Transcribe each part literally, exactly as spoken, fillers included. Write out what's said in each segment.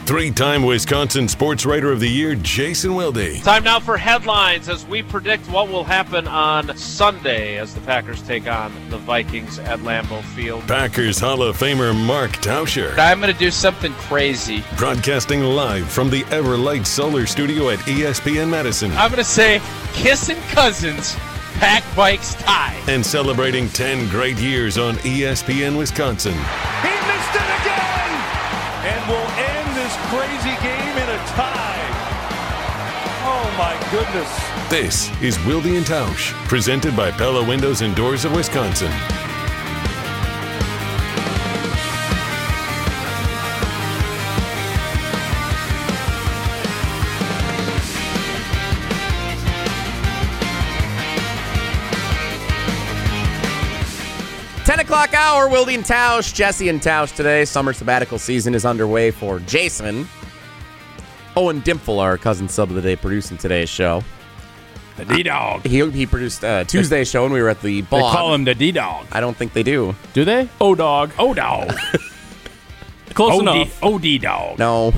Three-time Wisconsin Sports Writer of the Year, Jason Wilde. Time now for headlines as we predict what will happen on Sunday as the Packers take on the Vikings at Lambeau Field. Packers Hall of Famer Mark Tauscher. I'm going to do something crazy. Broadcasting live from the Everlight Solar Studio at E S P N Madison. I'm going to say kissing cousins, Pack Vikes tie. And celebrating ten great years on E S P N Wisconsin. He missed it again! And will end this crazy game in a tie. Oh my goodness. This is Wilde and Tausch, presented by Pella Windows and Doors of Wisconsin. ten o'clock hour, Wilde and Tausch, Jesse and Tausch today. Summer sabbatical season is underway for Jason. Owen Dimple, our cousin sub of the day, producing today's show. The D-Dog. He, he produced uh, Tuesday's show when we were at the They Bog. call him the D-Dog. I don't think they do. Do they? O-Dog. O-Dog. Close O D, enough. O-D-Dog. No.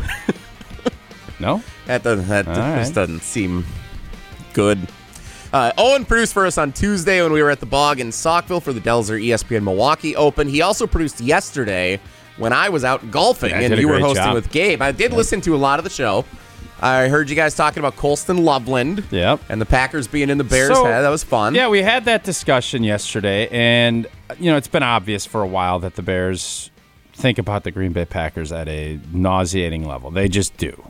No? That doesn't, that All just right. doesn't seem good. Uh, Owen produced for us on Tuesday when we were at the Bog in Saukville for the Delzer E S P N Milwaukee Open. He also produced yesterday when I was out golfing, Yeah, and did a you were great hosting job. with Gabe. I did listen to a lot of the show. I heard you guys talking about Colston Loveland Yep. and the Packers being in the Bears' So, head. That was fun. Yeah, we had that discussion yesterday, and, you know, it's been obvious for a while that the Bears think about the Green Bay Packers at a nauseating level. They just do.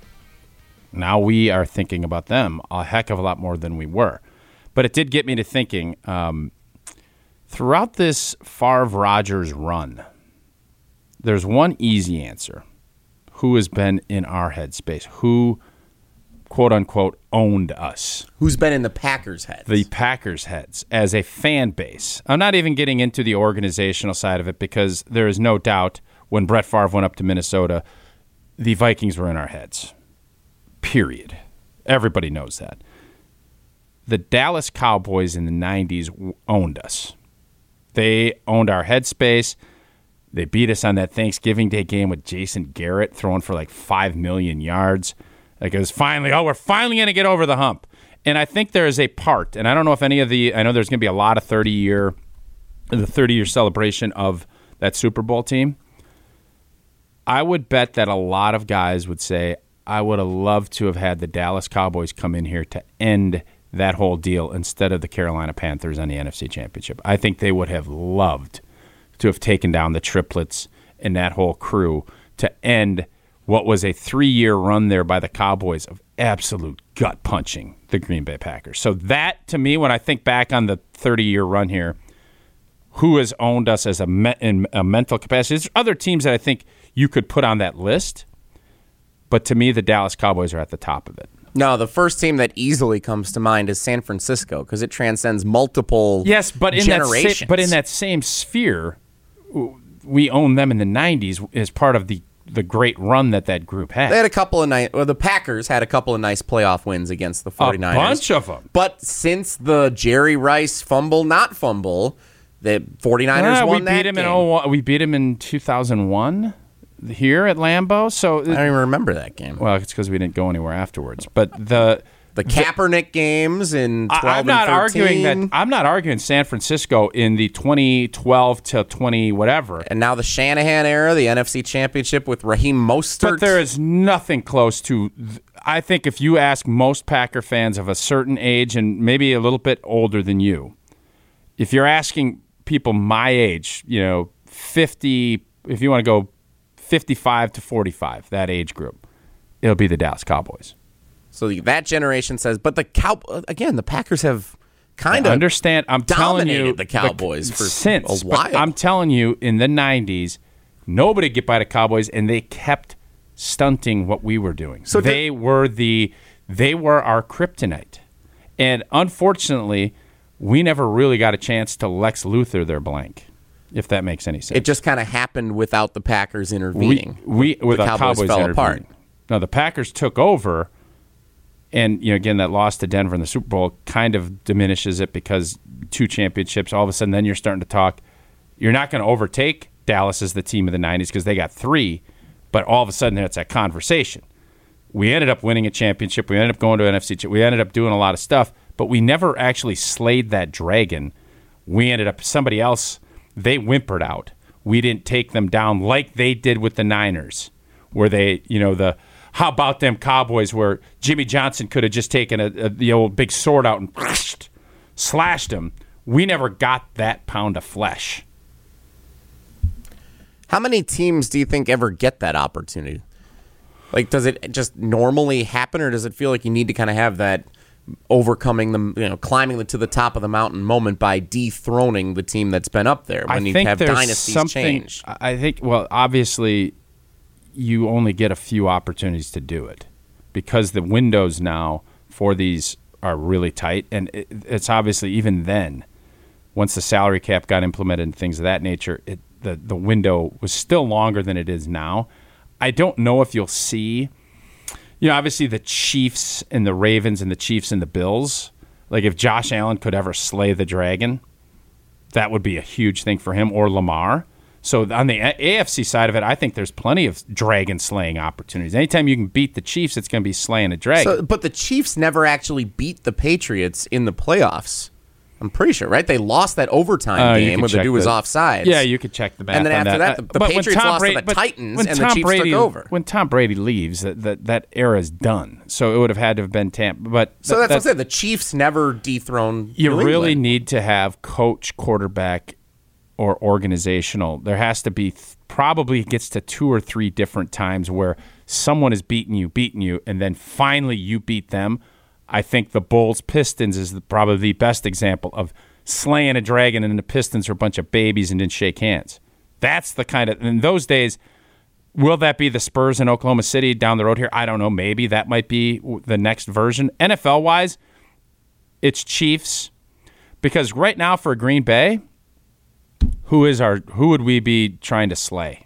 Now we are thinking about them a heck of a lot more than we were. But it did get me to thinking, um, throughout this Favre-Rodgers run, there's one easy answer. Who has been in our headspace? Who, quote-unquote, owned us? Who's been in the Packers' heads? The Packers' heads as a fan base. I'm not even getting into the organizational side of it because there is no doubt when Brett Favre went up to Minnesota, the Vikings were in our heads. Period. Everybody knows that. The Dallas Cowboys in the nineties owned us. They owned our headspace. They beat us on that Thanksgiving Day game with Jason Garrett throwing for like five million yards. Like it was finally, oh, we're finally going to get over the hump. And I think there is a part, and I don't know if any of the, I know there's going to be a lot of thirty-year, the thirty-year celebration of that Super Bowl team. I would bet that a lot of guys would say, I would have loved to have had the Dallas Cowboys come in here to end that whole deal instead of the Carolina Panthers on the N F C Championship. I think they would have loved to have taken down the triplets and that whole crew to end what was a three-year run there by the Cowboys of absolute gut-punching the Green Bay Packers. So that, to me, when I think back on the thirty-year run here, who has owned us as a, me- in a mental capacity? There's other teams that I think you could put on that list, but to me, the Dallas Cowboys are at the top of it. No, the first team that easily comes to mind is San Francisco because it transcends multiple yes, but in generations. That sa- but in that same sphere, we own them in the nineties as part of the, the great run that that group had. They had a couple of nice, well, the Packers had a couple of nice playoff wins against the 49ers. A bunch of them. But since the Jerry Rice fumble, not fumble, the 49ers Ah, won we that beat him game. in oh, we beat him in two thousand one here at Lambeau. So I don't even remember that game. well, it's because we didn't go anywhere afterwards. But the The Kaepernick games in twelve I, I'm not and thirteen. arguing that. I'm not arguing San Francisco in the twenty twelve to twenty whatever. And now the Shanahan era, the N F C Championship with Raheem Mostert. But there is nothing close to. I think if you ask most Packer fans of a certain age and maybe a little bit older than you, if you're asking people my age, you know, fifty, if you want to go fifty-five to forty-five, that age group, it'll be the Dallas Cowboys. So that generation says, but the cow again, the Packers have kind I of understand. I'm telling dominated you, the Cowboys for since a while. But I'm telling you, in the nineties, nobody get by the Cowboys, and they kept stunting what we were doing. So So they were the they were our kryptonite, and unfortunately, we never really got a chance to Lex Luthor their blank. If that makes any sense, It just kind of happened without the Packers intervening. We, we with the our Cowboys, Cowboys fell intervening. apart. No, the Packers took over, and you know, again, that loss to Denver in the Super Bowl kind of diminishes it because two championships. All of a sudden, then you're starting to talk. You're not going to overtake Dallas as the team of the nineties because they got three, But all of a sudden, it's that conversation. We ended up winning a championship. We ended up going to N F C. We ended up doing a lot of stuff, but we never actually slayed that dragon. We ended up, somebody else, they whimpered out. We didn't take them down like they did with the Niners, where they, you know, the, how about them Cowboys where Jimmy Johnson could have just taken a, a, the old big sword out and slashed him. We never got that pound of flesh. How many teams do you think ever get that opportunity? Like, does it just normally happen, or does it feel like you need to kind of have that overcoming the, you know, climbing the, to the top of the mountain moment by dethroning the team that's been up there when I you think have there's dynasties something, change? I think, well, obviously, you only get a few opportunities to do it because the windows now for these are really tight, and it, it's obviously even then, once the salary cap got implemented and things of that nature, it, the the window was still longer than it is now. I don't know if you'll see, you know, obviously the Chiefs and the Ravens and the Chiefs and the Bills, like if Josh Allen could ever slay the dragon, that would be a huge thing for him, or Lamar. So on the A F C side of it, I think there's plenty of dragon slaying opportunities. Anytime you can beat the Chiefs, it's going to be slaying a dragon. So, but the Chiefs never actually beat the Patriots in the playoffs. I'm pretty sure, right? They lost that overtime Uh, you game could where the check dude was the- offsides. Yeah, you could check the math And then on after that, that, the, Uh, the but when Patriots Tom lost Brady- to the but Titans, when and Tom the Chiefs Brady, took over. When Tom Brady leaves, that that, that era is done. So it would have had to have been Tampa. But So that- that's what I'm saying. The Chiefs never dethroned You New really England. need to have coach, quarterback, or organizational. There has to be th- probably gets to two or three different times where someone is beating you, beating you, and then finally you beat them. I think the Bulls Pistons is the, probably the best example of slaying a dragon, and the Pistons are a bunch of babies and didn't shake hands. That's the kind of, in those days, will that be the Spurs in Oklahoma City down the road here? I don't know. Maybe that might be the next version. N F L-wise, it's Chiefs, because right now for Green Bay, who is our, who would we be trying to slay?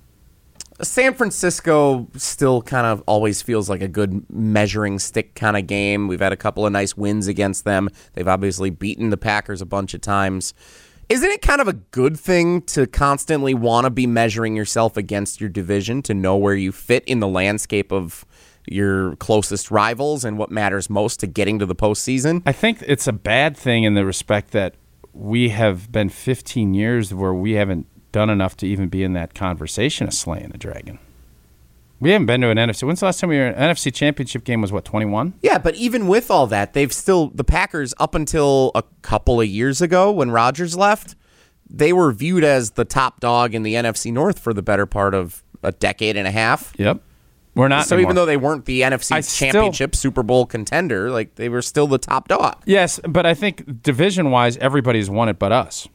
San Francisco still kind of always feels like a good measuring stick kind of game. We've had a couple of nice wins against them. They've obviously beaten the Packers a bunch of times. Isn't it kind of a good thing to constantly want to be measuring yourself against your division to know where you fit in the landscape of your closest rivals and what matters most to getting to the postseason? I think it's a bad thing in the respect that we have been fifteen years where we haven't done enough to even be in that conversation of slaying a dragon. We haven't been to an N F C. When's the last time we were in an N F C championship game? Was what, twenty-one? Yeah, but even with all that, they've still, the Packers, up until a couple of years ago when Rodgers left, they were viewed as the top dog in the N F C North for the better part of a decade and a half. Yep. We're not So anymore. even though they weren't the N F C I still- championship Super Bowl contender, like they were still the top dog. Yes, but I think division-wise, everybody's won it but us.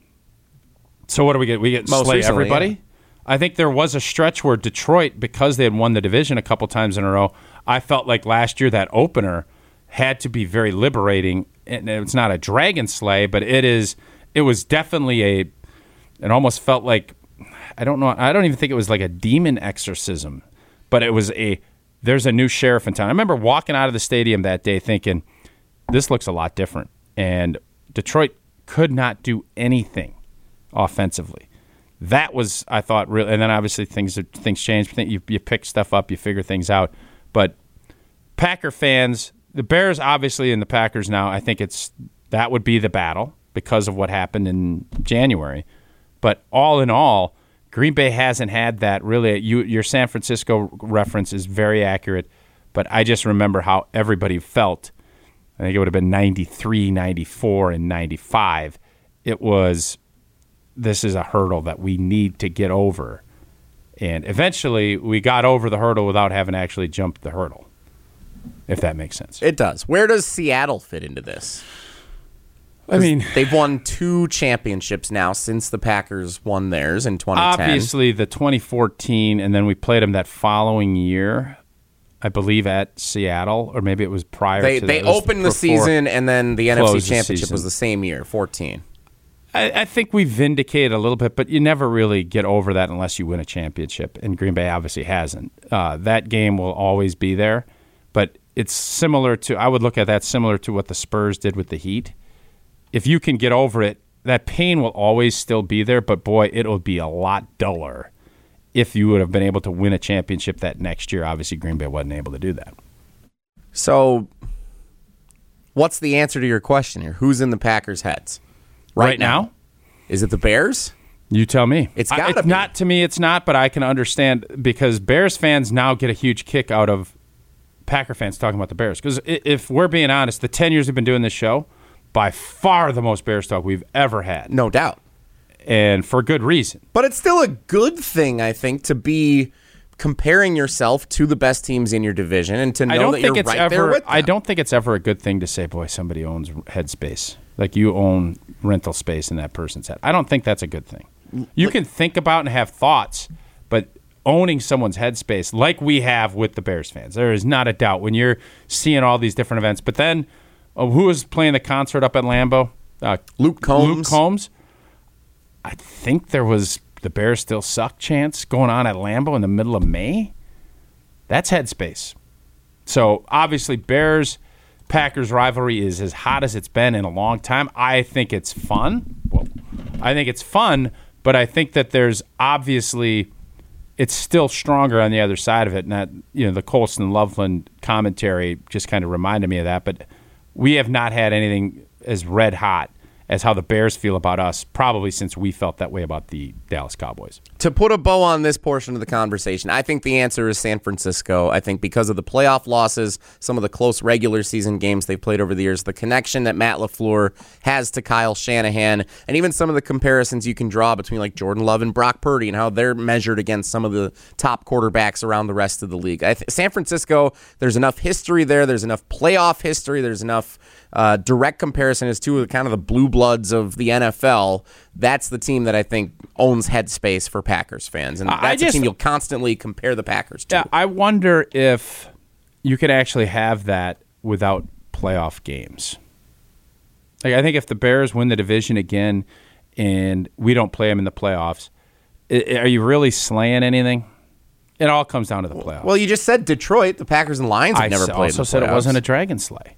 So what do we get? We get Most slay recently, everybody? yeah. I think there was a stretch where Detroit, because they had won the division a couple times in a row, I felt like last year that opener had to be very liberating. And it's not a dragon slay, but it is. It was definitely a. It almost felt like, I don't know. I don't even think it was like a demon exorcism, but it was a. There's a new sheriff in town. I remember walking out of the stadium that day thinking, this looks a lot different. And Detroit could not do anything offensively. That was, I thought, real. And then obviously things things change. You you pick stuff up, you figure things out. But Packer fans, the Bears obviously and the Packers now, I think it's that would be the battle because of what happened in January. But all in all, Green Bay hasn't had that really. You, your San Francisco reference is very accurate, but I just remember how everybody felt. I think it would have been ninety-three, ninety-four, and ninety-five. It was, this is a hurdle that we need to get over. And eventually we got over the hurdle without having actually jumped the hurdle, if that makes sense. It does. Where does Seattle fit into this? I mean, They've won two championships now since the Packers won theirs in twenty ten. obviously the twenty fourteen, and then we played them that following year, I believe, at Seattle, or maybe it was prior They to they that. It was opened the before- season, and then the N F C closed the championship season. was the same year, fourteen. I, I think we vindicated a little bit, but you never really get over that unless you win a championship, and Green Bay obviously hasn't. Uh, that game will always be there, but it's similar to, I would look at that similar to what the Spurs did with the Heat. If you can get over it, that pain will always still be there, but boy, it'll be a lot duller if you would have been able to win a championship that next year. Obviously, Green Bay wasn't able to do that. So, what's the answer to your question here? Who's in the Packers' heads right, Right now? now? Is it the Bears? You tell me. It's I- gotta it's be. not to me. It's not, but I can understand because Bears fans now get a huge kick out of Packer fans talking about the Bears. Because if we're being honest, the ten years we've been doing this show, by far the most Bears talk we've ever had, No doubt. and for good reason. But it's still a good thing, I think, to be comparing yourself to the best teams in your division and to know I don't that think you're it's right there ever. with them. I don't think it's ever a good thing to say, "Boy, somebody owns headspace." Like you own rental space in that person's head. I don't think that's a good thing. You can think about and have thoughts, but owning someone's headspace, like we have with the Bears fans, there is not a doubt when you're seeing all these different events. But then, uh, who was playing the concert up at Lambeau? Uh, Luke Combs. Luke Combs. I think there was the Bears still suck chance going on at Lambeau in the middle of May. That's headspace. So obviously, Bears Packers rivalry is as hot as it's been in a long time. I think it's fun. Well, I think it's fun, but I think that there's obviously it's still stronger on the other side of it. And that, you know, the Colston Loveland commentary just kind of reminded me of that. But we have not had anything as red hot as how the Bears feel about us, probably since we felt that way about the Dallas Cowboys. To put a bow on this portion of the conversation, I think the answer is San Francisco. I think because of the playoff losses, some of the close regular season games they've played over the years, the connection that Matt LaFleur has to Kyle Shanahan, and even some of the comparisons you can draw between like Jordan Love and Brock Purdy and how they're measured against some of the top quarterbacks around the rest of the league. I th- San Francisco, there's enough history there. There's enough playoff history. There's enough uh, direct comparison as to kind of the blue bloods of the N F L. That's the team that I think owns headspace for Packers fans, and that's I just, a team you'll constantly compare the Packers to. Yeah, I wonder if you could actually have that without playoff games. Like, I think if the Bears win the division again and we don't play them in the playoffs, I- are you really slaying anything? It all comes down to the playoffs. Well, you just said Detroit. The Packers and Lions have I never s- played. also in the said it playoffs. wasn't a dragon slay.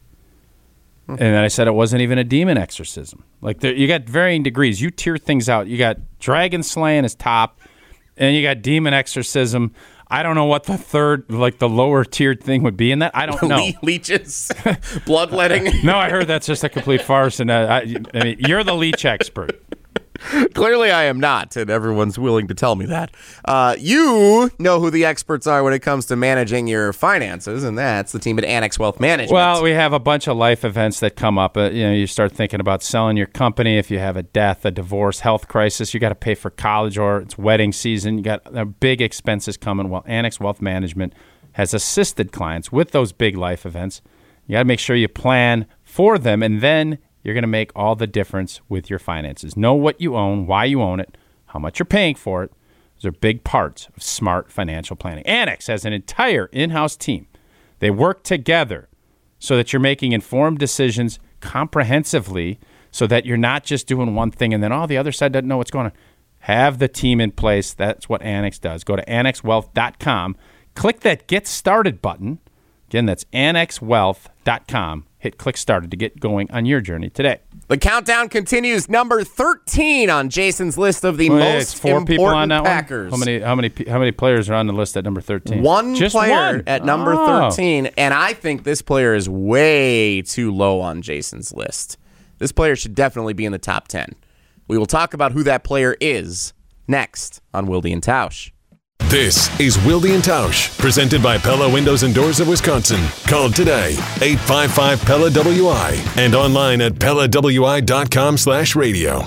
And then I said it wasn't even a demon exorcism. Like, there, you got varying degrees. You tier things out. You got dragon slaying as top, and you got demon exorcism. I don't know what the third, like the lower tiered thing would be in that. I don't know. Le- leeches, bloodletting. No, I heard that's just a complete farce. And uh, I, I mean, you're the leech expert. Clearly, I am not, and everyone's willing to tell me that. Uh, you know who the experts are when it comes to managing your finances, and that's the team at Annex Wealth Management. Well, we have a bunch of life events that come up. Uh, you know, you start thinking about selling your company. If you have a death, a divorce, health crisis, you got to pay for college, or it's wedding season. You got uh, big expenses coming. Well, Annex Wealth Management has assisted clients with those big life events. You got to make sure you plan for them, and then you're going to make all the difference with your finances. Know what you own, why you own it, how much you're paying for it. Those are big parts of smart financial planning. Annex has an entire in-house team. They work together so that you're making informed decisions comprehensively, so that you're not just doing one thing and then, oh, the other side doesn't know what's going on. Have the team in place. That's what Annex does. Go to annex wealth dot com. Click that Get Started button. Again, that's annex wealth dot com. Hit click started to get going on your journey today. The countdown continues. Number thirteen on Jason's list of the Wait, most it's four important people on that Packers. one. How many? How many? pe- How many players are on the list at number thirteen? One Just player one. at number Oh. thirteen, and I think this player is way too low on Jason's list. This player should definitely be in the top ten. We will talk about who that player is next on Wilde and Tausch. This is Wilde and Tausch, presented by Pella Windows and Doors of Wisconsin. Call today, eight five five P E L A W I, and online at pella w i dot com slash radio.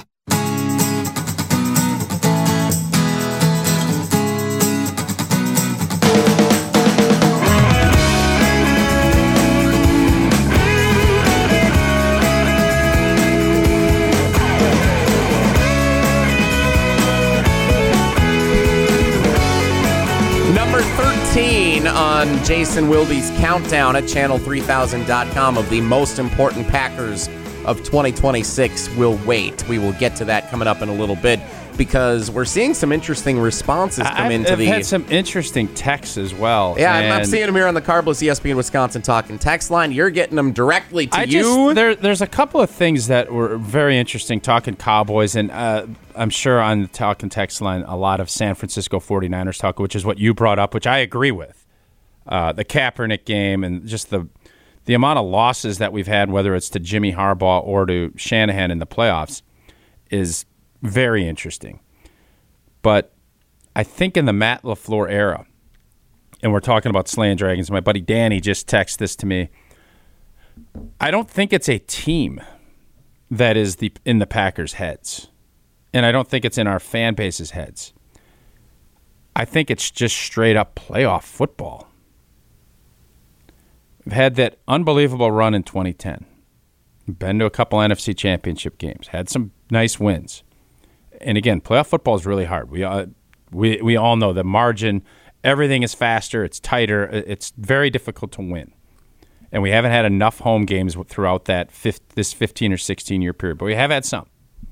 Number thirteen on Jason Wilde's countdown at channel three thousand dot com of the most important Packers of twenty twenty-six will wait. We will get to that coming up in a little bit because we're seeing some interesting responses come I've, into I've the... had some interesting texts as well. Yeah, I'm, I'm and seeing them here on the Carbless E S P N Wisconsin Talking text line. You're getting them directly to I you. Just, there, there's a couple of things that were very interesting talking Cowboys, and uh, I'm sure on the Talking text line, a lot of San Francisco forty-niners talk, which is what you brought up, which I agree with. Uh, the Kaepernick game and just the the amount of losses that we've had, whether it's to Jimmy Harbaugh or to Shanahan in the playoffs, is very interesting. But I think in the Matt LaFleur era, and we're talking about slaying dragons, my buddy Danny just texted this to me. I don't think it's a team that is the in the Packers' heads, and I don't think it's in our fan base's heads. I think it's just straight up playoff football. We've had that unbelievable run in twenty ten. Been to a couple N F C championship games. Had some nice wins. And again, playoff football is really hard. We uh, we we all know the margin. Everything is faster. It's tighter. It's very difficult to win. And we haven't had enough home games throughout that fifth, this fifteen or sixteen year period. But we have had some.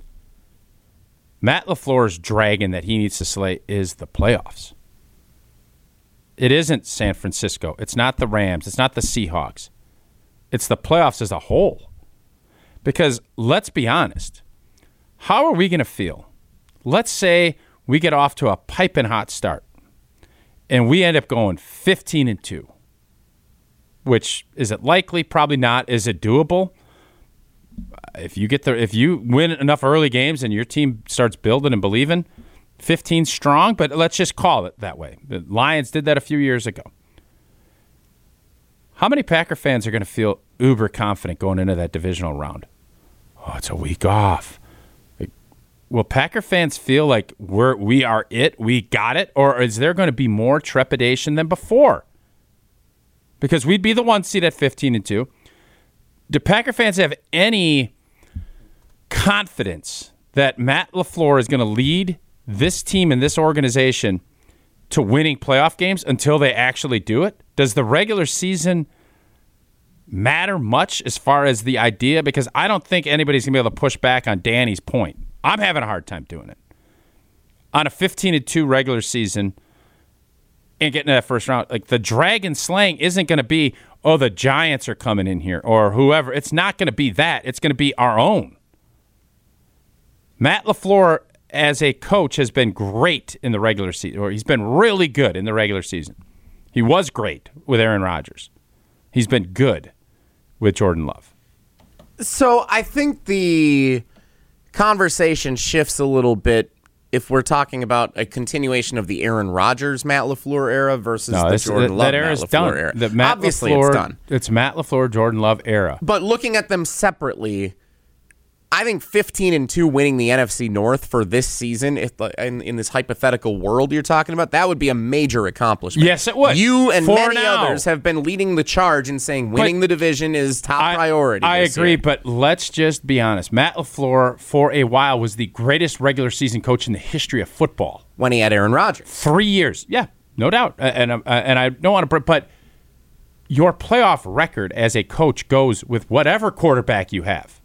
Matt LaFleur's dragon that he needs to slay is the playoffs. It isn't San Francisco. It's not the Rams. It's not the Seahawks. It's the playoffs as a whole. Because let's be honest, how are we going to feel? Let's say we get off to a piping hot start and we end up going fifteen and two. Which, is it likely? Probably not. Is it doable? If you get the if you win enough early games and your team starts building and believing, fifteen strong, but let's just call it that way. The Lions did that a few years ago. How many Packer fans are going to feel uber confident going into that divisional round? Oh, it's a week off. Like, will Packer fans feel like we're we are it, we got it, or is there going to be more trepidation than before? Because we'd be the one seed at fifteen and two. Do Packer fans have any confidence that Matt LaFleur is going to lead this team and this organization to winning playoff games until they actually do it? Does the regular season matter much as far as the idea? Because I don't think anybody's going to be able to push back on Danny's point. I'm having a hard time doing it. On a fifteen and two regular season and getting to that first round, like the dragon slaying isn't going to be, oh, the Giants are coming in here or whoever. It's not going to be that. It's going to be our own. Matt LaFleur as a coach has been great in the regular season, or he's been really good in the regular season. He was great with Aaron Rodgers. He's been good with Jordan Love. So I think the conversation shifts a little bit if we're talking about a continuation of the Aaron Rodgers, Matt LaFleur era versus no, the Jordan that, Love, that era's Matt LaFleur done. era. The Matt Obviously, LaFleur, it's done. It's Matt LaFleur, Jordan Love era. But looking at them separately, I think fifteen and two winning the N F C North for this season, if, in, in this hypothetical world you're talking about, that would be a major accomplishment. Yes, it would. You and For many now. others have been leading the charge and saying winning But the division is top I, priority. I this agree, year. but let's just be honest. Matt LaFleur, for a while, was the greatest regular season coach in the history of football. When he had Aaron Rodgers. Three years. Yeah, no doubt. And, uh, and I don't want to, but your playoff record as a coach goes with whatever quarterback you have.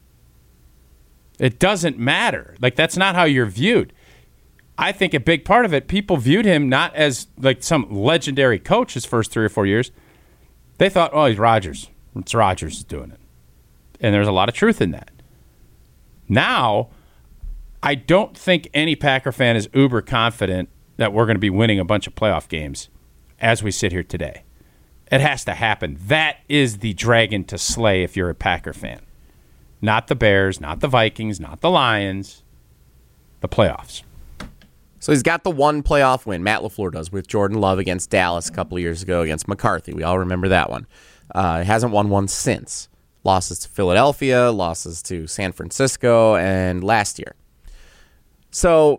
It doesn't matter. Like, that's not how you're viewed. I think a big part of it, people viewed him not as like some legendary coach his first three or four years. They thought, oh, he's Rodgers. It's Rodgers doing it. And there's a lot of truth in that. Now, I don't think any Packer fan is uber confident that we're going to be winning a bunch of playoff games as we sit here today. It has to happen. That is the dragon to slay if you're a Packer fan. Not the Bears, not the Vikings, not the Lions, the playoffs. So he's got the one playoff win, Matt LaFleur does, with Jordan Love against Dallas a couple of years ago against McCarthy. We all remember that one. Uh, he hasn't won one since. Losses to Philadelphia, losses to San Francisco, and last year. So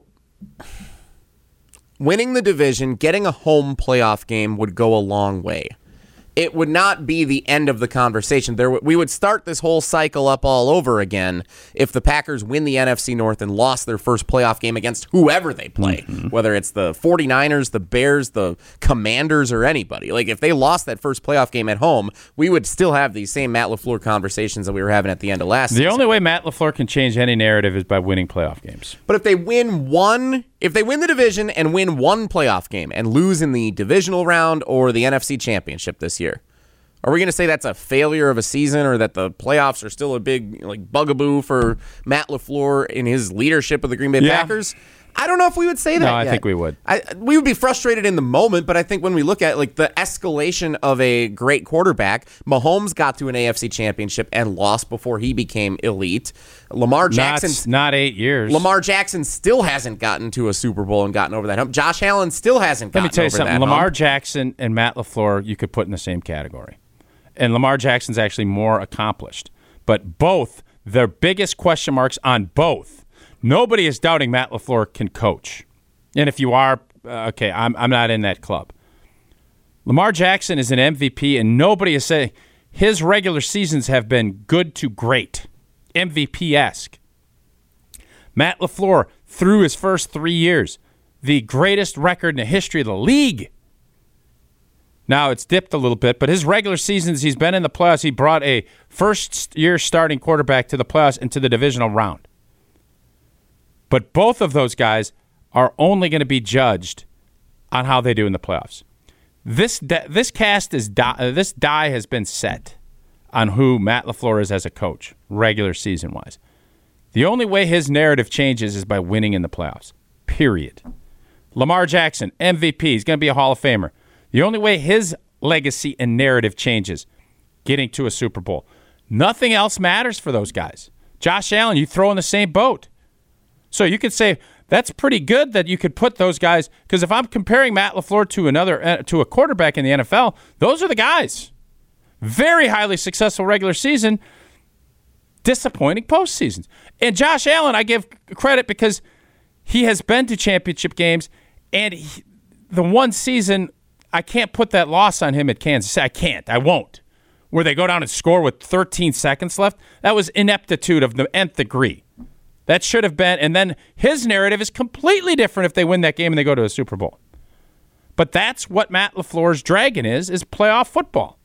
winning the division, getting a home playoff game would go a long way. it would not be the end of the conversation. There, we would start this whole cycle up all over again if the Packers win the N F C North and lost their first playoff game against whoever they play, mm-hmm. whether it's the 49ers, the Bears, the Commanders, or anybody. Like, if they lost that first playoff game at home, we would still have these same Matt LaFleur conversations that we were having at the end of last the season. The only way Matt LaFleur can change any narrative is by winning playoff games. But if they win one, if they win the division and win one playoff game and lose in the divisional round or the N F C Championship this year, are we going to say that's a failure of a season, or that the playoffs are still a big like bugaboo for Matt LaFleur in his leadership of the Green Bay yeah. Packers? I don't know if we would say that. No, I yet. think we would. I, we would be frustrated in the moment, but I think when we look at like the escalation of a great quarterback, Mahomes got to an A F C Championship and lost before he became elite. Lamar Jackson, not, not eight years. Lamar Jackson still hasn't gotten to a Super Bowl and gotten over that hump. Josh Allen still hasn't gotten over that Let me tell you something. Lamar hump. Jackson and Matt LaFleur, you could put in the same category. And Lamar Jackson's actually more accomplished. But both, their biggest question marks on both. Nobody is doubting Matt LaFleur can coach. And if you are, uh, okay, I'm I'm not in that club. Lamar Jackson is an M V P, and nobody is saying his regular seasons have been good to great, M V P-esque. Matt LaFleur, through his first three years, the greatest record in the history of the league. Now, it's dipped a little bit, but his regular seasons, he's been in the playoffs. He brought a first-year starting quarterback to the playoffs and to the divisional round. But both of those guys are only going to be judged on how they do in the playoffs. This this cast is die, uh, this die has been set on who Matt LaFleur is as a coach, regular season-wise. The only way his narrative changes is by winning in the playoffs, period. Lamar Jackson, M V P, he's going to be a Hall of Famer. The only way his legacy and narrative changes, getting to a Super Bowl. Nothing else matters for those guys. Josh Allen, you throw in the same boat. So you could say that's pretty good that you could put those guys, because if I'm comparing Matt LaFleur to another uh, to a quarterback in the N F L, those are the guys. Very highly successful regular season, disappointing postseasons. And Josh Allen, I give credit because he has been to championship games, and he, the one season, I can't put that loss on him at Kansas City. I can't. I won't. Where they go down and score with thirteen seconds left, that was ineptitude of the nth degree. That should have been, and then his narrative is completely different if they win that game and they go to a Super Bowl. But that's what Matt LaFleur's dragon is, is playoff football.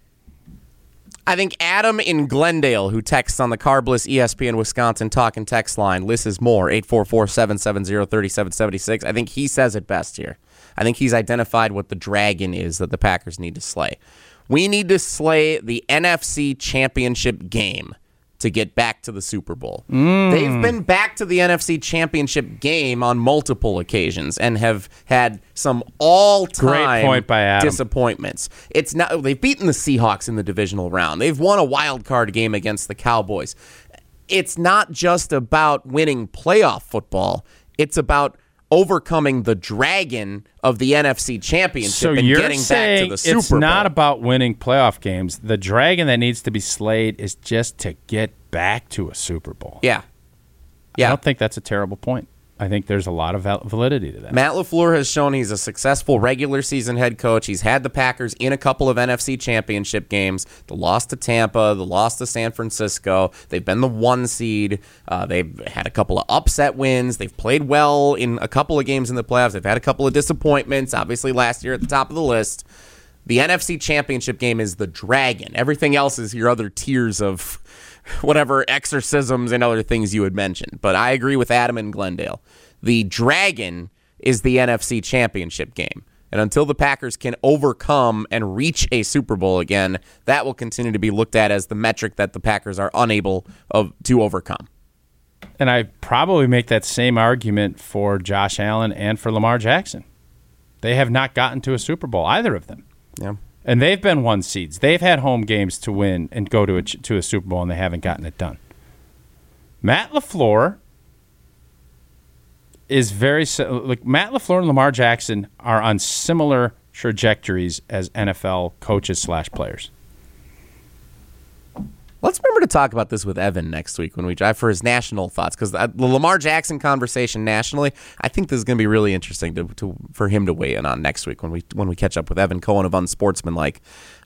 I think Adam in Glendale, who texts on the Carbliss E S P N Wisconsin talking text line, lists is more, eight four four, seven seven zero, three seven seven six. I think he says it best here. I think he's identified what the dragon is that the Packers need to slay. We need to slay the N F C Championship game to get back to the Super Bowl. Mm. They've been back to the N F C Championship game on multiple occasions and have had some all-time Great point by Adam. disappointments. It's not they've beaten the Seahawks in the divisional round. They've won a wild card game against the Cowboys. It's not just about winning playoff football. It's about overcoming the dragon of the N F C Championship so and you're getting back to the Super Bowl. It's not about winning playoff games. The dragon that needs to be slayed is just to get back to a Super Bowl. Yeah. Yeah. I don't think that's a terrible point. I think there's a lot of validity to that. Matt LaFleur has shown he's a successful regular season head coach. He's had the Packers in a couple of N F C Championship games. The loss to Tampa, the loss to San Francisco. They've been the one seed. Uh, they've had a couple of upset wins. They've played well in a couple of games in the playoffs. They've had a couple of disappointments, obviously last year at the top of the list. The N F C Championship game is the dragon. Everything else is your other tiers of whatever exorcisms and other things you had mentioned. But I agree with Adam in Glendale. The dragon is the N F C Championship game. And until the Packers can overcome and reach a Super Bowl again, that will continue to be looked at as the metric that the Packers are unable of, to overcome. And I probably make that same argument for Josh Allen and for Lamar Jackson. They have not gotten to a Super Bowl, either of them. Yeah. And they've been one seeds. They've had home games to win and go to a, to a Super Bowl, and they haven't gotten it done. Matt LaFleur is very like Matt LaFleur and Lamar Jackson are on similar trajectories as N F L coaches slash players. Let's remember to talk about this with Evan next week when we drive for his national thoughts, because the Lamar Jackson conversation nationally, I think this is going to be really interesting to, to for him to weigh in on next week when we when we catch up with Evan Cohen of Unsportsmanlike.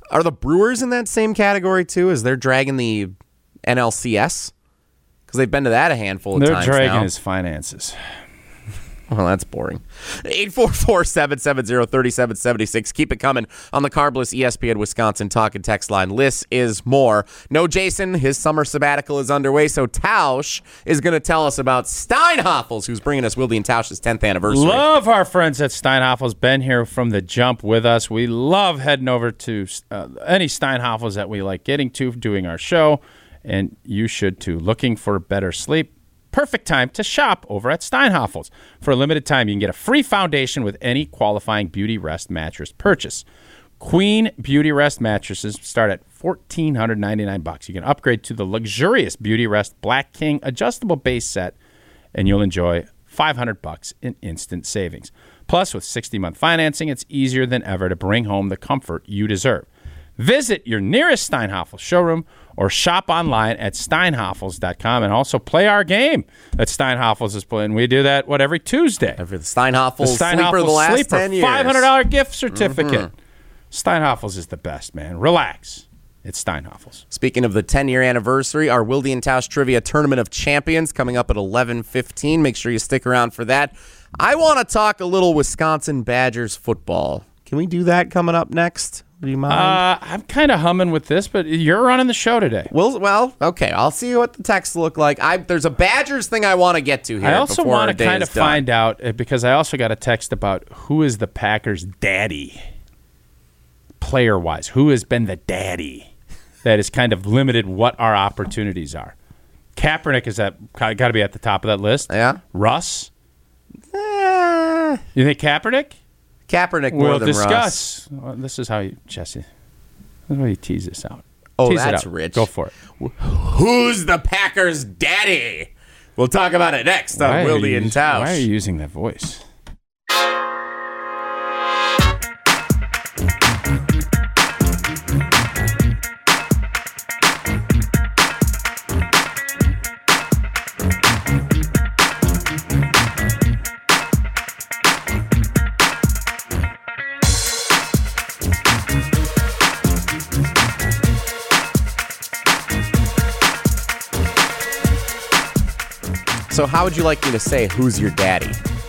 Are the Brewers in that same category, too, as they're dragging the N L C S? Because they've been to that a handful of They're times dragging now. his finances. Well, that's boring. eight four four, seven seven zero, three seven seven six. Keep it coming on the Carbless E S P N Wisconsin talk and text line. This is more. No Jason, his summer sabbatical is underway, so Tausch is going to tell us about Steinhoffels, who's bringing us Wilde and Tausch's tenth anniversary. Love our friends at Steinhoffels. Been here from the jump with us. We love heading over to uh, any Steinhoffels that we like getting to, doing our show, and you should too. Looking for better sleep? Perfect time to shop over at Steinhoffels. For a limited time, you can get a free foundation with any qualifying Beauty Rest mattress purchase. Queen Beauty Rest mattresses start at one thousand four hundred ninety-nine bucks. You can upgrade to the luxurious Beauty Rest Black King adjustable base set, and you'll enjoy five hundred bucks in instant savings. Plus, with sixty-month financing, it's easier than ever to bring home the comfort you deserve. Visit your nearest Steinhoffels showroom or shop online at steinhoffels dot com, and also play our game that Steinhoffels is playing. We do that, what, every Tuesday? Every the Steinhoffels, The sleeper the last Sleeper, ten years. five hundred dollars gift certificate. Mm-hmm. Steinhoffels is the best, man. Relax. It's Steinhoffels. Speaking of the ten-year anniversary, our Wilde and Tausch Trivia Tournament of Champions coming up at eleven fifteen. Make sure you stick around for that. I want to talk a little Wisconsin Badgers football. Can we do that coming up next? Do you mind? Uh, I'm kind of humming with this, but you're running the show today. Well, well, okay. I'll see what the texts look like. I There's a Badgers thing I want to get to here. I also want to kind of find out, uh, because I also got a text about who is the Packers' daddy, player-wise. Who has been the daddy that has kind of limited what our opportunities are? Kaepernick is that got to be at the top of that list. Yeah. Russ? Eh, You think Kaepernick? Kaepernick more We'll than Russ. discuss. Well, this is how you, Jesse. This is how you tease this out. Oh, Tease it that's out. rich. Go for it. Who's the Packers' daddy? We'll talk about it next on Why are Wilde you- and Tausch. Why are you using that voice? So how would you like me to say, who's your daddy?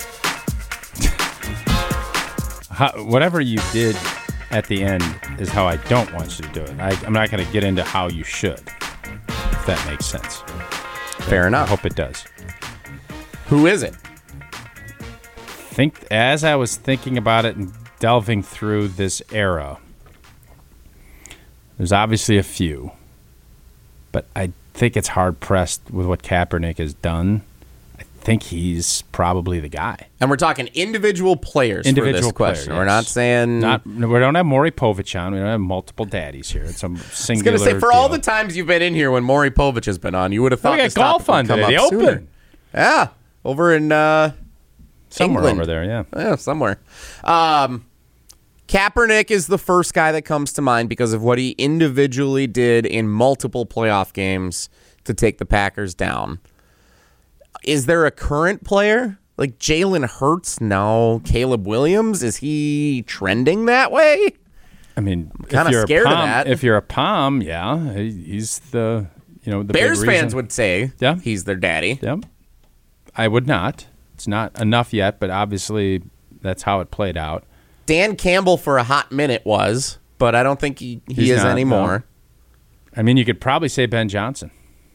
How, whatever you did at the end is how I don't want you to do it. I, I'm not going to get into how you should, if that makes sense. Fair I enough. hope it does. Who is it? Think as I was thinking about it and delving through this era, there's obviously a few, but I think it's hard pressed with what Kaepernick has done. I think he's probably the guy. And we're talking individual players Individual for this question. player, We're yes. not saying... Not we don't have Maury Povich on. We don't have multiple daddies here. It's a I was singular. going to say, for all deal. the times you've been in here when Maury Povich has been on, you would have Oh, thought we this got golf topic would on come today. up The sooner. Open. Yeah, over in uh, somewhere England. over there. Yeah. Yeah, somewhere. Um, Kaepernick is the first guy that comes to mind because of what he individually did in multiple playoff games to take the Packers down. Is there a current player? Like Jalen Hurts? No. Caleb Williams? Is he trending that way? I mean, kinda if you're scared a of Palm, that. If you're a Palm, yeah, he- he's the you know the Bears big reason. fans would say Yeah. he's their daddy. Yep. I would not. It's not enough yet, but obviously that's how it played out. Dan Campbell for a hot minute was, but I don't think he, he He's is not, anymore. I mean, you could probably say Ben Johnson.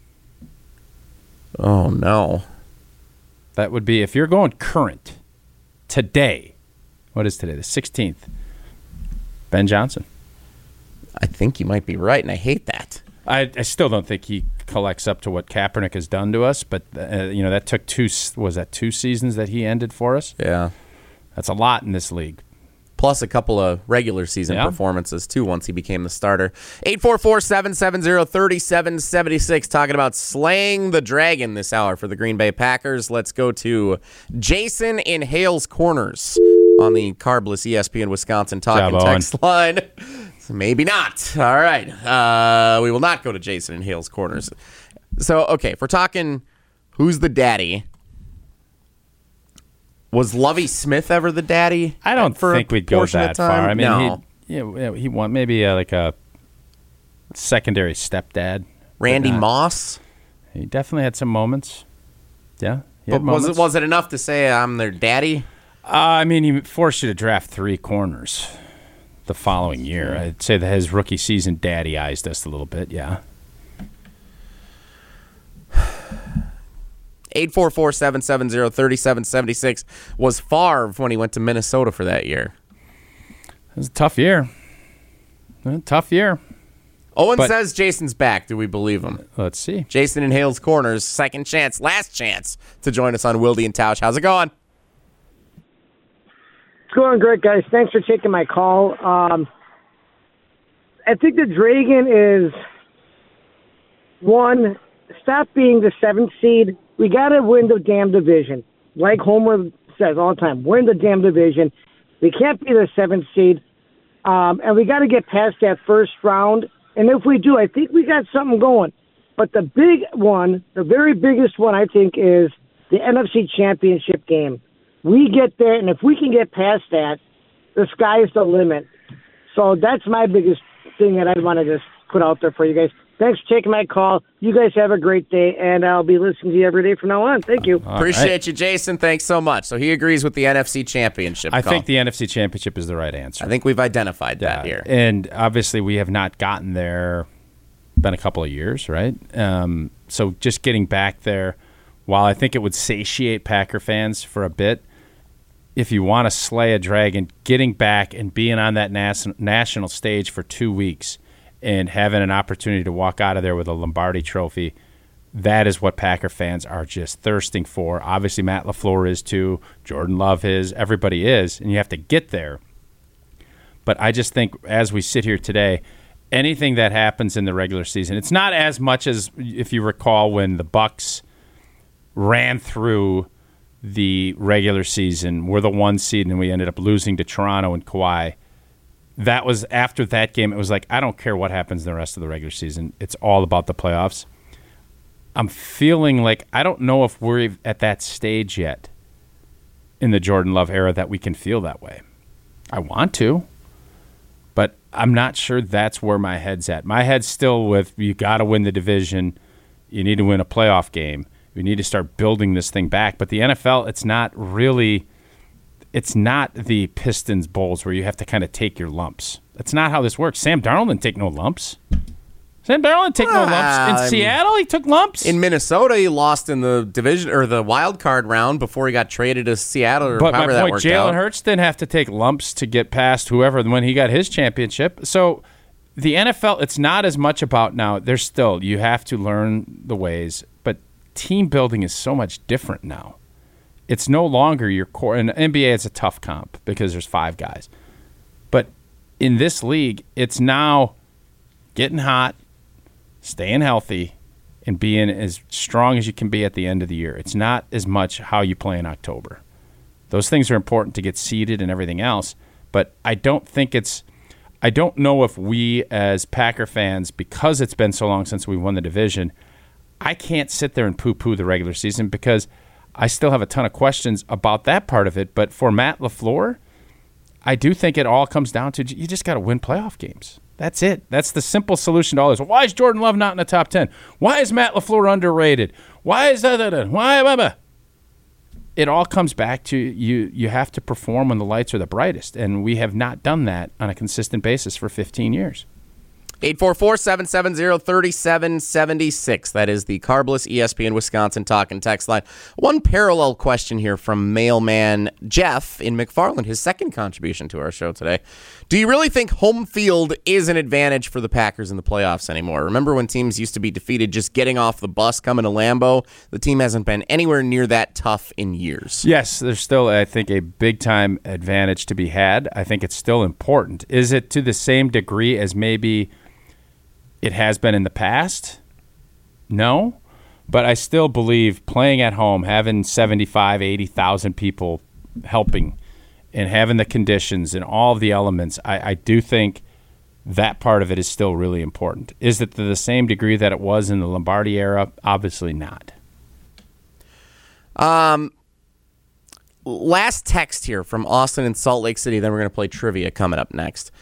Oh, no. That would be if you're going current today. What is today? The sixteenth. Ben Johnson. I think you might be right, and I hate that. I, I still don't think he collects up to what Kaepernick has done to us, but uh, you know that took two. Was that two seasons that he ended for us? Yeah. That's a lot in this league. Plus a couple of regular season Yeah. performances, too, once he became the starter. eight four four, seven seven zero, three seven seven six, talking about slaying the dragon this hour for the Green Bay Packers. Let's go to Jason in Hales Corners on the Carbless E S P N Wisconsin talk and Job, text line. Maybe not. All right. Uh, we will not go to Jason in Hales Corners. So, okay, if we're talking who's the daddy, was Lovie Smith ever the daddy? I don't for a think we'd go portion of that time? far. I mean, no. he, Yeah, yeah, he won maybe uh, like a secondary stepdad. Randy But, uh, Moss. He definitely had some moments. Yeah, he But had was moments. it was it enough to say I'm their daddy? Uh, I mean, he forced you to draft three corners the following year. I'd say that his rookie season daddy-ized us a little bit, yeah. eight four four, seven seven zero, three seven seven six was Favre when he went to Minnesota for that year. It was a tough year. A tough year. Owen But- says Jason's back. Do we believe him? Let's see. Jason in Hales Corners, second chance, last chance to join us on Wilde and Tausch. How's it going? It's going great, guys. Thanks for taking my call. Um, I think the Dragon is, one, stop being the seventh seed. We got to win the damn division. Like Homer says all the time, win the damn division. We can't be the seventh seed. Um, and we got to get past that first round. And if we do, I think we got something going. But the big one, the very biggest one, I think, is the N F C Championship game. We get there, and if we can get past that, the sky's the limit. So that's my biggest thing that I'd want to just put out there for you guys. Thanks for taking my call. You guys have a great day, and I'll be listening to you every day from now on. Thank you. All Appreciate right. you, Jason. Thanks so much. So he agrees with the N F C Championship I call. think the N F C Championship is the right answer. I think we've identified that Yeah, here. And obviously, we have not gotten there. Been a couple of years, right? Um, so just getting back there, while I think it would satiate Packer fans for a bit, if you want to slay a dragon, getting back and being on that nas- national stage for two weeks and having an opportunity to walk out of there with a Lombardi trophy, that is what Packer fans are just thirsting for. Obviously, Matt LaFleur is too. Jordan Love is. Everybody is. And you have to get there. But I just think as we sit here today, anything that happens in the regular season, it's not as much as, if you recall, when the Bucs ran through the regular season, we're the one seed, and we ended up losing to Toronto and Kawhi. That was after that game. It was like, I don't care what happens in the rest of the regular season. It's all about the playoffs. I'm feeling like I don't know if we're at that stage yet in the Jordan Love era that we can feel that way. I want to, but I'm not sure that's where my head's at. My head's still with, you got to win the division. You need to win a playoff game. We need to start building this thing back. But the N F L, it's not really, it's not the Pistons Bulls where you have to kind of take your lumps. That's not how this works. Sam Darnold didn't take no lumps. Sam Darnold didn't take no lumps. In Um, Seattle, he took lumps. In Minnesota, he lost in the division or the wild card round before he got traded to Seattle or But my however that point, worked Jalen out. Hurts didn't have to take lumps to get past whoever when he got his championship. So the N F L, it's not as much about now. There's still, you have to learn the ways, but team building is so much different now. It's no longer your core. In the N B A, it's a tough comp because there's five guys. But in this league, it's now getting hot, staying healthy, and being as strong as you can be at the end of the year. It's not as much how you play in October. Those things are important to get seeded and everything else, but I don't think it's I don't know if we as Packer fans, because it's been so long since we won the division, I can't sit there and poo-poo the regular season because I still have a ton of questions about that part of it. But for Matt LaFleur, I do think it all comes down to you just got to win playoff games. That's it. That's the simple solution to all this. Why is Jordan Love not in the top ten? Why is Matt LaFleur underrated? Why is that? that, that? Why? Blah, blah. It all comes back to you. You have to perform when the lights are the brightest, and we have not done that on a consistent basis for fifteen years. eight four four, seven seven zero, three seven seven six. That is the Carbless E S P N Wisconsin talk and text line. One parallel question here from mailman Jeff in McFarland, his second contribution to our show today. Do you really think home field is an advantage for the Packers in the playoffs anymore? Remember when teams used to be defeated just getting off the bus coming to Lambeau? The team hasn't been anywhere near that tough in years. Yes, there's still, I think, a big-time advantage to be had. I think it's still important. Is it to the same degree as maybe it has been in the past? No. But I still believe playing at home, having seventy-five, eighty thousand people helping, and having the conditions and all of the elements, I, I do think that part of it is still really important. Is it to the same degree that it was in the Lombardi era? Obviously not. Um, last text here from Austin and Salt Lake City, then we're going to play trivia coming up next.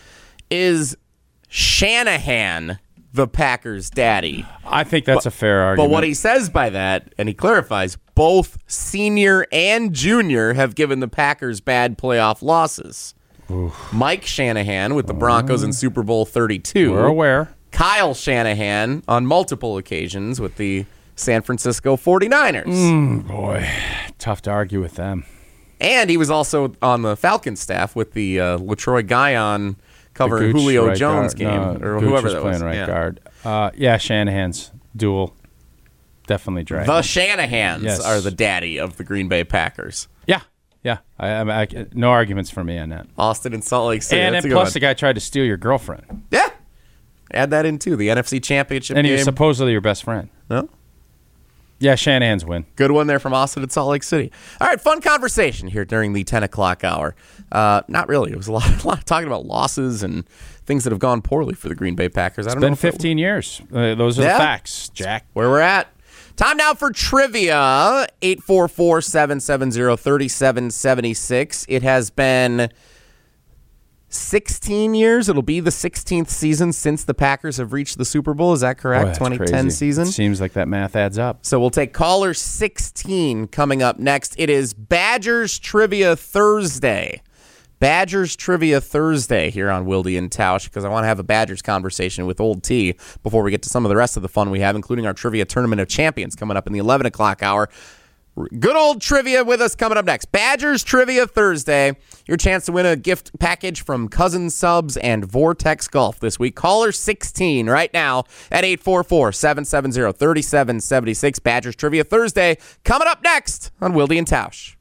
Is Shanahan the Packers' daddy? I think that's but, a fair argument. But what he says by that, and he clarifies, both senior and junior have given the Packers bad playoff losses. Oof. Mike Shanahan with the Broncos in Super Bowl thirty-two. We're aware. Kyle Shanahan on multiple occasions with the San Francisco forty-niners. Mm, boy, tough to argue with them. And he was also on the Falcons staff with the uh, LaTroy Guion covering Gooch, Julio right Jones guard. game, no, or Gooch whoever was that playing was. right yeah. guard. Uh, yeah, Shanahan's dual. Definitely drag. The Shanahans yes. are the daddy of the Green Bay Packers. Yeah, yeah. I, I, I, no arguments for me on that. Austin and Salt Lake City. And, That's and a good plus, one. the guy tried to steal your girlfriend. Yeah. Add that in, too. The N F C Championship And game. he was supposedly your best friend. No? Yeah, Shanahan's win. Good one there from Austin and Salt Lake City. All right, fun conversation here during the ten o'clock hour. Uh, not really. It was a lot, a lot of talking about losses and things that have gone poorly for the Green Bay Packers. I don't It's been know if that- fifteen years. Uh, those are Yeah. the facts, Jack. Where we're at. Time now for trivia. eight four four, seven seven zero, three seven seven six. It has been sixteen years. It'll be the sixteenth season since the Packers have reached the Super Bowl. Is that correct? Boy, that's twenty ten crazy. season? Seems like that math adds up. So we'll take caller sixteen coming up next. It is Badgers Trivia Thursday. Badgers Trivia Thursday here on Wilde and Tausch, because I want to have a Badgers conversation with Old T before we get to some of the rest of the fun we have, including our Trivia Tournament of Champions coming up in the eleven o'clock hour. Good old trivia with us coming up next. Badgers Trivia Thursday. Your chance to win a gift package from Cousin Subs and Vortex Golf this week. Caller sixteen right now at eight four four, seven seven zero, three seven seven six. Badgers Trivia Thursday coming up next on Wilde and Tausch.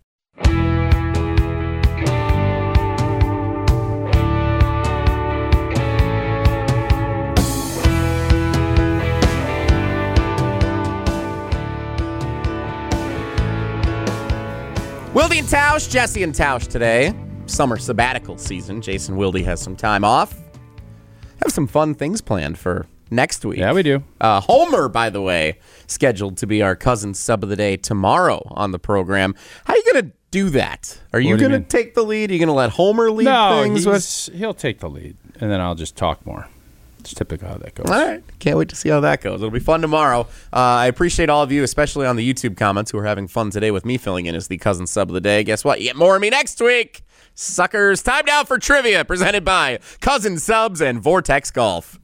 Wilde and Tausch, Jesse and Tausch today. Summer sabbatical season. Jason Wilde has some time off. Have some fun things planned for next week. Yeah, we do. Uh, Homer, by the way, scheduled to be our cousin sub of the day tomorrow on the program. How are you going to do that? Are you What do you going to mean? take the lead? Are you going to let Homer lead No, things? he's, he'll take the lead, and then I'll just talk more. It's typical how that goes. All right. Can't wait to see how that goes. It'll be fun tomorrow. Uh, I appreciate all of you, especially on the YouTube comments, who are having fun today with me filling in as the cousin sub of the day. Guess what? You get more of me next week. Suckers. Time now for trivia presented by Cousin Subs and Vortex Golf.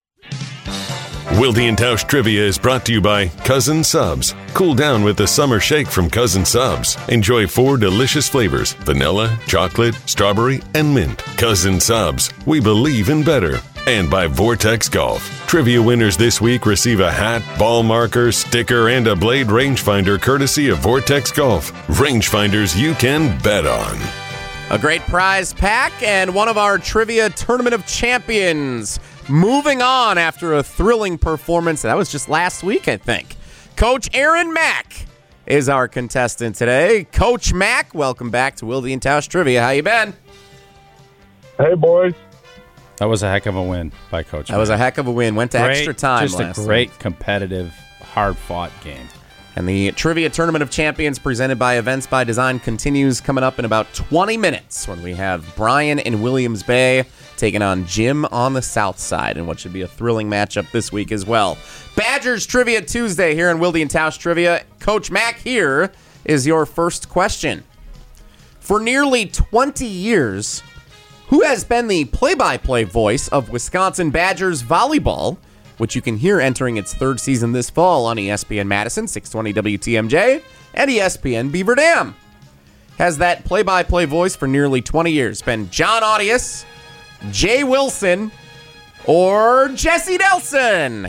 Wilde and Tausch Trivia is brought to you by Cousin Subs. Cool down with the summer shake from Cousin Subs. Enjoy four delicious flavors: vanilla, chocolate, strawberry, and mint. Cousin Subs. We believe in better. And by Vortex Golf. Trivia winners this week receive a hat, ball marker, sticker, and a blade rangefinder courtesy of Vortex Golf. Rangefinders you can bet on. A great prize pack and one of our Trivia Tournament of Champions. Moving on after a thrilling performance. That was just last week, I think. Coach Aaron Mack is our contestant today. Coach Mack, welcome back to Wilde and Tausch Trivia. How you been? Hey, boys. That was a heck of a win by Coach. That was a heck of a win. Went to great, extra time Just last a great, night. competitive, hard-fought game. And the Trivia Tournament of Champions presented by Events by Design continues coming up in about twenty minutes when we have Brian in Williams Bay taking on Jim on the South Side in what should be a thrilling matchup this week as well. Badgers Trivia Tuesday here in Wilde and Tausch Trivia. Coach Mack, here is your first question. For nearly twenty years, who has been the play-by-play voice of Wisconsin Badgers volleyball, which you can hear entering its third season this fall on E S P N Madison, six twenty W T M J, and E S P N Beaver Dam? Has that play-by-play voice for nearly twenty years been John Audius, Jay Wilson, or Jesse Nelson?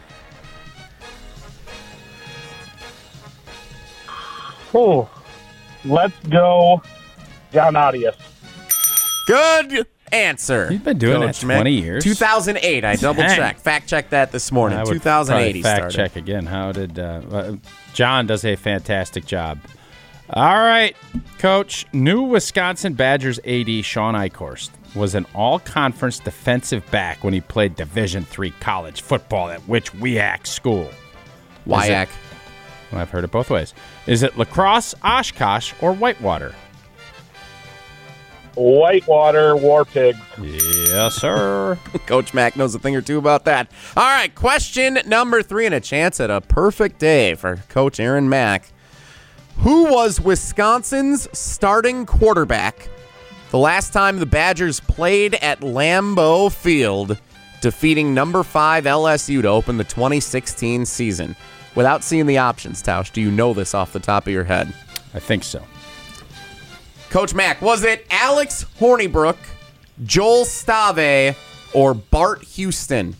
Oh, let's go John Audius. Good answer. You've been doing Coach that Mack. twenty years. two thousand eight. I double checked. Fact checked that this morning. I would two thousand eight he probably fact started. check again. How did uh, uh, John does a fantastic job. All right, Coach. New Wisconsin Badgers A D Sean Eichhorst was an all-conference defensive back when he played Division three college football at which W I A C school? W I A C. Well, I've heard it both ways. Is it La Crosse, Oshkosh, or Whitewater? Whitewater War Pigs. Yes, sir. Coach Mack knows a thing or two about that. All right, question number three, and a chance at a perfect day for Coach Aaron Mack. Who was Wisconsin's starting quarterback the last time the Badgers played at Lambeau Field, defeating number five L S U to open the twenty sixteen season? Without seeing the options, Tausch, do you know this off the top of your head? I think so. Coach Mack, was it Alex Hornibrook, Joel Stave, or Bart Houston?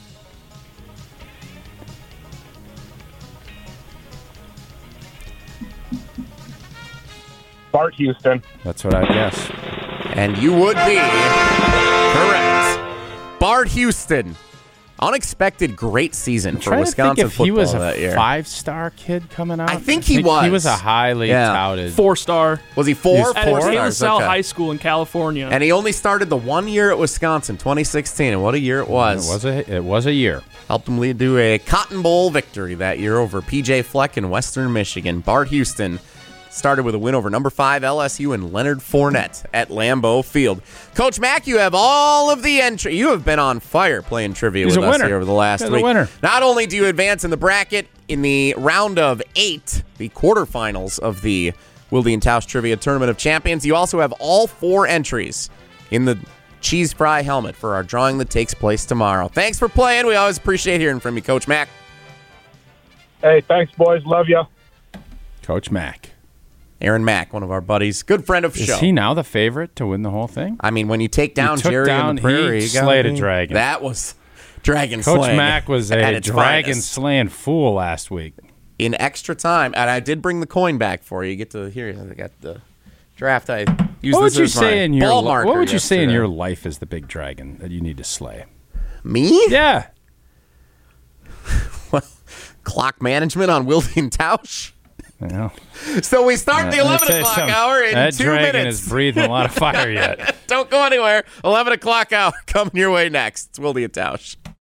Bart Houston. That's what I guess. And you would be correct. Bart Houston. Unexpected great season for Trying Wisconsin to think if football he was a that year. five-star kid coming out. I think he was. He was a highly Yeah. touted. Four star. Was he four? He's Four At four De La stars. Salle Okay. High School in California. And he only started the one year at Wisconsin, twenty sixteen, and what a year it was. It was a it was a year. Helped him lead to a Cotton Bowl victory that year over P J Fleck in Western Michigan. Bart Houston started with a win over number five L S U and Leonard Fournette at Lambeau Field. Coach Mack, you have all of the entry. You have been on fire playing trivia He's with a us winner. here over the last He's a week. winner. Not only do you advance in the bracket in the round of eight, the quarterfinals of the Wilde and Tausch Trivia Tournament of Champions, you also have all four entries in the Cheese Fry helmet for our drawing that takes place tomorrow. Thanks for playing. We always appreciate hearing from you, Coach Mack. Hey, thanks, boys. Love you. Coach Mack. Aaron Mack, one of our buddies, good friend of the Is show. he now the favorite to win the whole thing? I mean, when you take down took Jerry down- on the Prairie, he you gotta slayed a be- dragon. That was dragon Coach slaying Mack was at a its dragon finest. slaying fool last week. In extra time, and I did bring the coin back for you. You get to hear. I got the draft. I used What this would you as my say in your ball li- marker What would you say in yesterday. your life is the big dragon that you need to slay? Me? Yeah. Clock management on Wilde and Tausch. Well, So we start the let me eleven tell you o'clock something. hour in that two dragon minutes. is breathing a lot of fire yet. Don't go anywhere. eleven o'clock hour coming your way next. It's Wilde and Tausch.